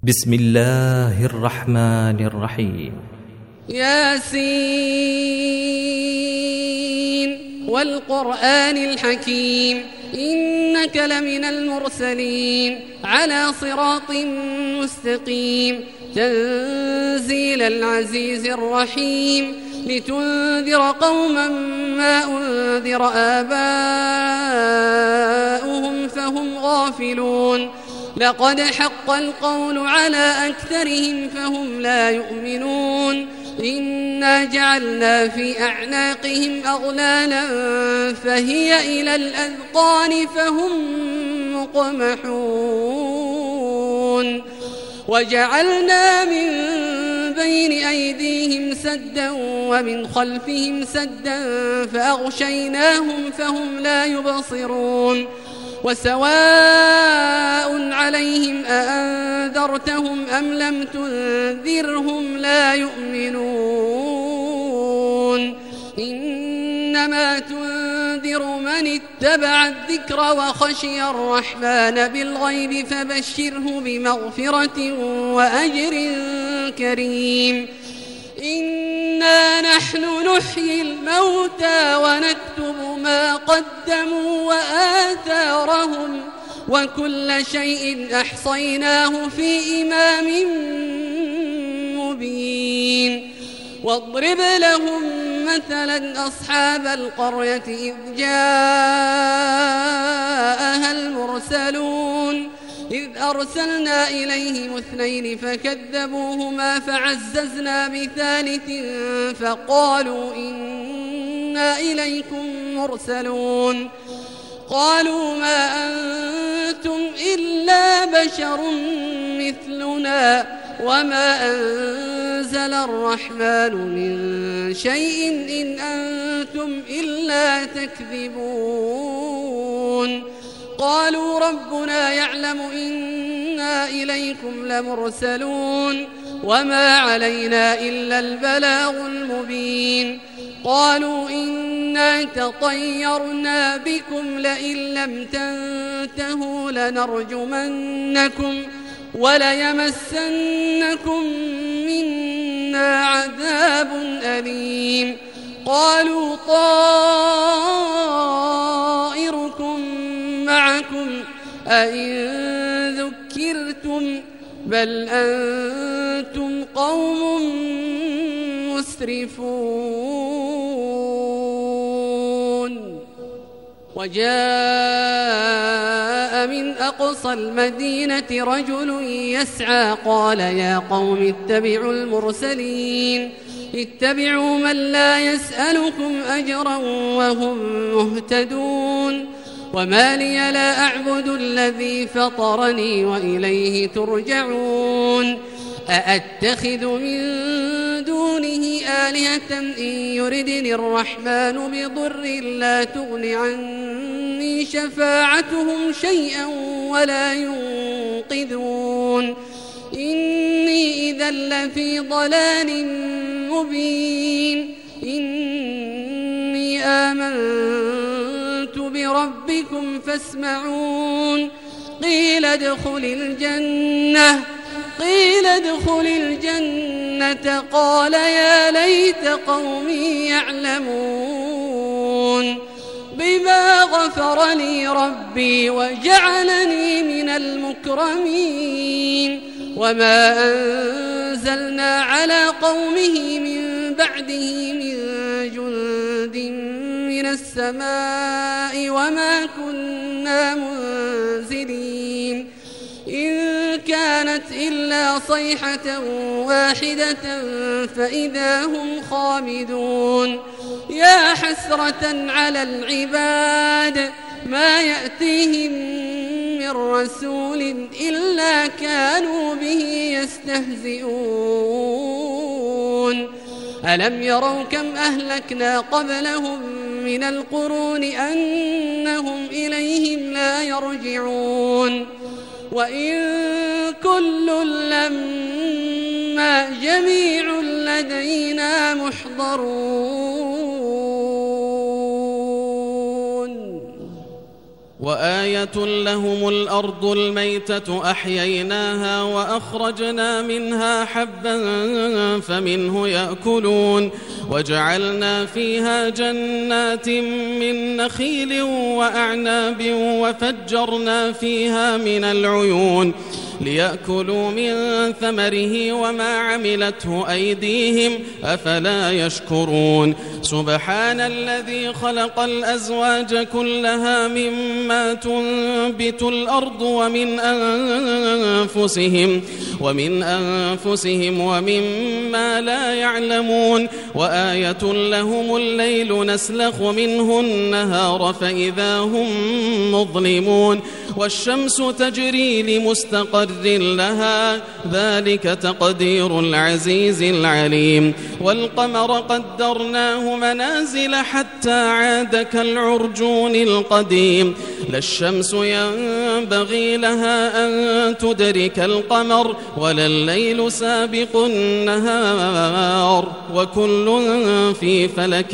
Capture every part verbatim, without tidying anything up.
بسم الله الرحمن الرحيم. ياسين والقرآن الحكيم إنك لمن المرسلين على صراط مستقيم تنزيل العزيز الرحيم لتنذر قوما ما أنذر آباؤهم فهم غافلون لقد حق القول على أكثرهم فهم لا يؤمنون إنا جعلنا في أعناقهم أغلالا فهي إلى الأذقان فهم مقمحون وجعلنا من بين أيديهم سدا ومن خلفهم سدا فأغشيناهم فهم لا يبصرون وسواء عليهم أأنذرتهم أم لم تنذرهم لا يؤمنون إنما تنذر من اتبع الذكر وخشي الرحمن بالغيب فبشره بمغفرة وأجر كريم إنا نحن نحيي الموتى ونكتب ما قدموا وآثارهم وكل شيء أحصيناه في إمام مبين واضرب لهم مثلا أصحاب القرية إذ جاءها المرسلون إذ أرسلنا إليهم اثنين فكذبوهما فعززنا بثالث فقالوا إنا إليكم مرسلون قالوا ما أنتم إلا بشر مثلنا وما أنزل الرحمن من شيء إن أنتم إلا تكذبون قالوا ربنا يعلم إنا إليكم لمرسلون وما علينا إلا البلاغ المبين قالوا إنا تطيرنا بكم لئن لم تنتهوا لنرجمنكم وليمسنكم منا عذاب أليم قالوا طائركم معكم أئن ذكرتم بل أنتم قوم مسرفون وجاء من أقصى المدينة رجل يسعى قال يا قوم اتبعوا المرسلين اتبعوا من لا يسألكم أجرا وهم مهتدون وما لي لا أعبد الذي فطرني وإليه ترجعون أأتخذ من دونه آلهة إن يردني الرحمن بضر لا تغن عني شفاعتهم شيئا ولا ينقذون إني إذا لفي ضلال مبين إني آمنت بربكم فاسمعون قيل ادخل الجنة قيل ادخل الجنة قال يا ليت قومي يعلمون بما غفر لي ربي وجعلني من المكرمين وما أنزلنا على قومه من بعده من جند من السماء وما كنا منزلين إن كانت إلا صيحة واحدة فإذا هم خامدون يا حسرة على العباد ما يأتيهم من رسول إلا كانوا به يستهزئون ألم يروا كم أهلكنا قبلهم من القرون أنهم إليهم لا يرجعون وإن كل لما جميع لدينا محضرون وآية لهم الأرض الميتة أحييناها وأخرجنا منها حبا فمنه يأكلون وجعلنا فيها جنات من نخيل وأعناب وفجرنا فيها من العيون ليأكلوا من ثمره وما عملته أيديهم أفلا يشكرون سبحان الذي خلق الأزواج كلها مما تنبت الأرض ومن أنفسهم ومن أنفسهم ومما لا يعلمون وآية لهم الليل نسلخ منه النهار فإذا هم مظلمون والشمس تجري لمستقر لها ذلك تقدير العزيز العليم والقمر قدرناه منازل حتى عاد كالعرجون القديم لا الشمس ينبغي لها أن تدرك القمر ولا الليل سابق النهار وكل في فلك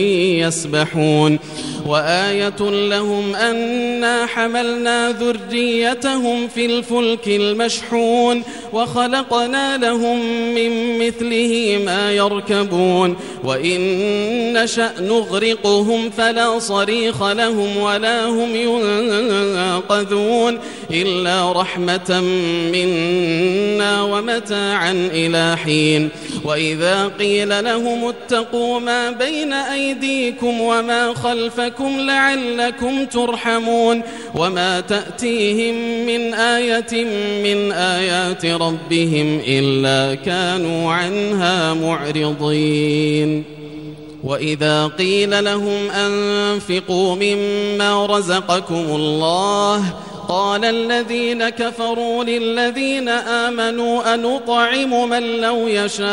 يسبحون وآية لهم أنا حملنا ذريتهم في الفلك المشحون وخلقنا لهم من مثله ما يركبون وإن نشأ نغرقهم فلا صريخ لهم ولا هم ينقذون إلا رحمة منا ومتاعا إلى حين وإذا قيل لهم اتقوا ما بين أيديكم وما خلفكم لعلكم ترحمون وما تأتيهم من آية من آيات ربهم إلا كانوا عنها معرضين وإذا قيل لهم أنفقوا مما رزقكم الله قال الذين كفروا للذين آمنوا أنطعم من لو يشاء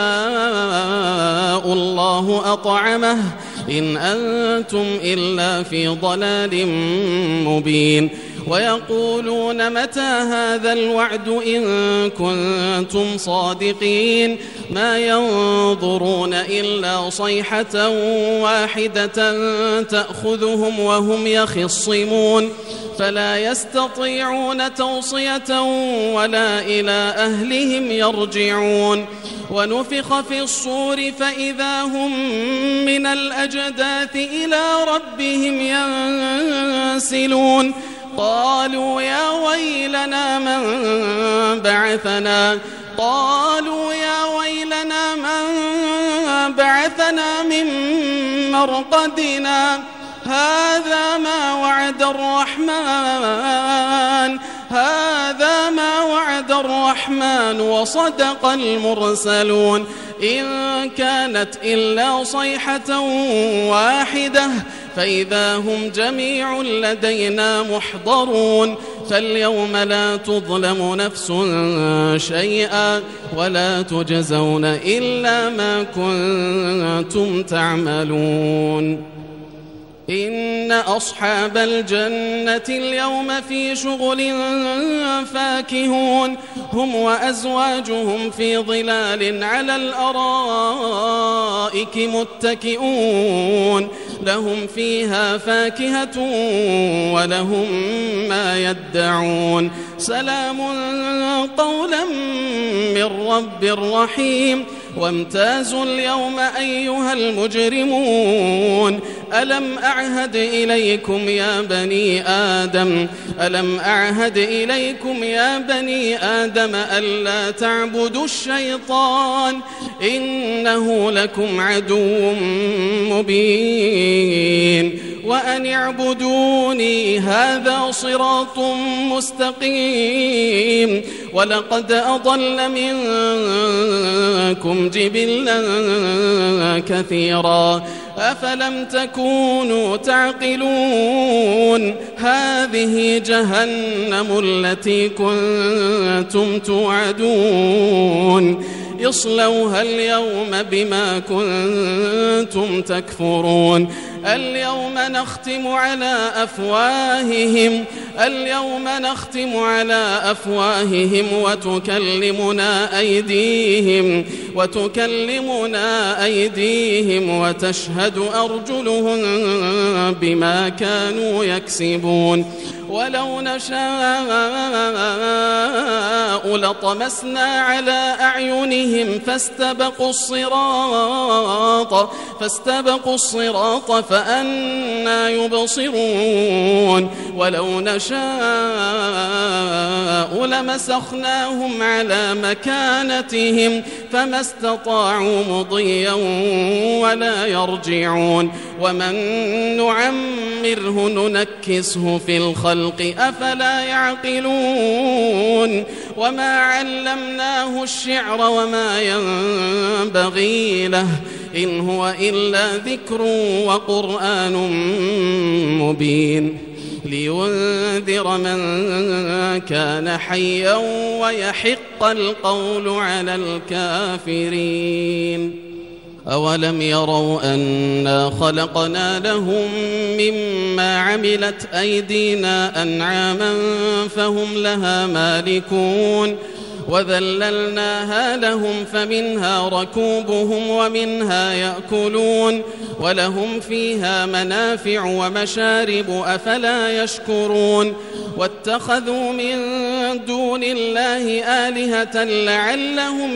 الله أطعمه إن أنتم إلا في ضلال مبين ويقولون متى هذا الوعد إن كنتم صادقين ما ينظرون إلا صيحة واحدة تأخذهم وهم يخصمون فلا يستطيعون توصية ولا إلى أهلهم يرجعون ونفخ في الصور فإذا هم من الأجداث إلى ربهم ينسلون قالوا يا ويلنا من بعثنا قالوا يا ويلنا من بعثنا من مرقدنا هذا ما وعد الرحمن هذا ما وعد الرحمن وصدق المرسلون إن كانت إلا صيحة واحدة فإذا هم جميع لدينا محضرون فاليوم لا تظلم نفس شيئا ولا تجزون إلا ما كنتم تعملون إن أصحاب الجنة اليوم في شغل فاكهون هم وأزواجهم في ظلال على الأرائك متكئون لهم فيها فاكهة ولهم ما يدعون سلام قولا من رب رحيم وامتازوا اليوم أيها المجرمون ألم أعهد إليكم يا بني آدم ألم أعهد إليكم يا بني آدم ألا تعبدوا الشيطان إنه لكم عدو مبين وأن اعبدوني هذا صراط مستقيم ولقد أضل منكم جبلا كثيرا أفلم تكونوا تعقلون هذه جهنم التي كنتم توعدون اصلوها اليوم بما كنتم تكفرون اليوم نختم على أفواههم اليوم نختم على أفواههم وتكلمنا أيديهم وتكلمنا أيديهم وتشهد أرجلهم بما كانوا يكسبون ولو نشاء لطمسنا على أعينهم فاستبقوا الصراط فاستبقوا الصراط فأنى يبصرون ولو نشاء لمسخناهم على مكانتهم فما استطاعوا مضيا ولا يرجعون ومن نعمره ننكسه في الخلق أفلا يعقلون وما علمناه الشعر وما ينبغي له إن هو إلا ذكر وقرآن مبين لينذر من كان حيا ويحق القول على الكافرين أولم يروا أنا خلقنا لهم مما عملت أيدينا أنعاما فهم لها مالكون وذللناها لهم فمنها ركوبهم ومنها يأكلون ولهم فيها منافع ومشارب أفلا يشكرون واتخذوا من دون الله آلهة لعلهم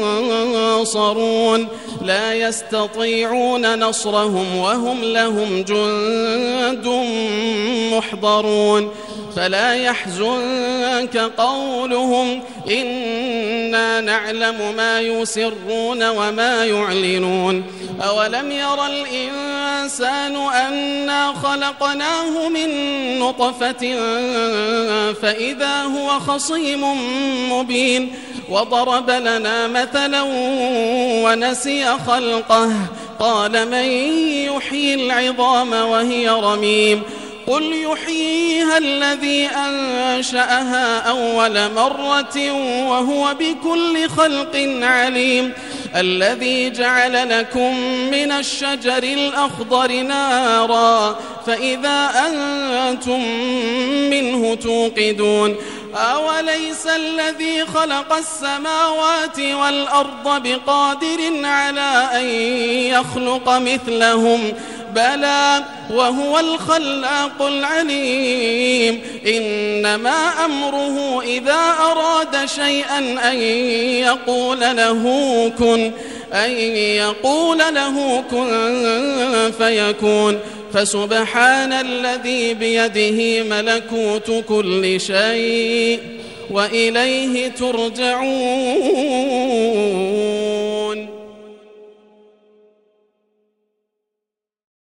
ينصرون لا يستطيعون نصرهم وهم لهم جند محضرون فلا يحزنك قولهم إنا نعلم ما يسرون وما يعلنون أولم ير الإنسان أنا خلقناه من نطفة فإذا هو خصيم مبين وضرب لنا مثلا ونسي خلقه قال من يحيي العظام وهي رميم قل يحييها الذي أنشأها أول مرة وهو بكل خلق عليم الذي جعل لكم من الشجر الأخضر نارا فإذا أنتم منه توقدون أوليس الذي خلق السماوات والأرض بقادر على أن يخلق مثلهم بلى وهو الخلاق العليم إنما أمره إذا أراد شيئا أن يقول له كن أن يقول له كن فيكون فسبحان الذي بيده ملكوت كل شيء وإليه ترجعون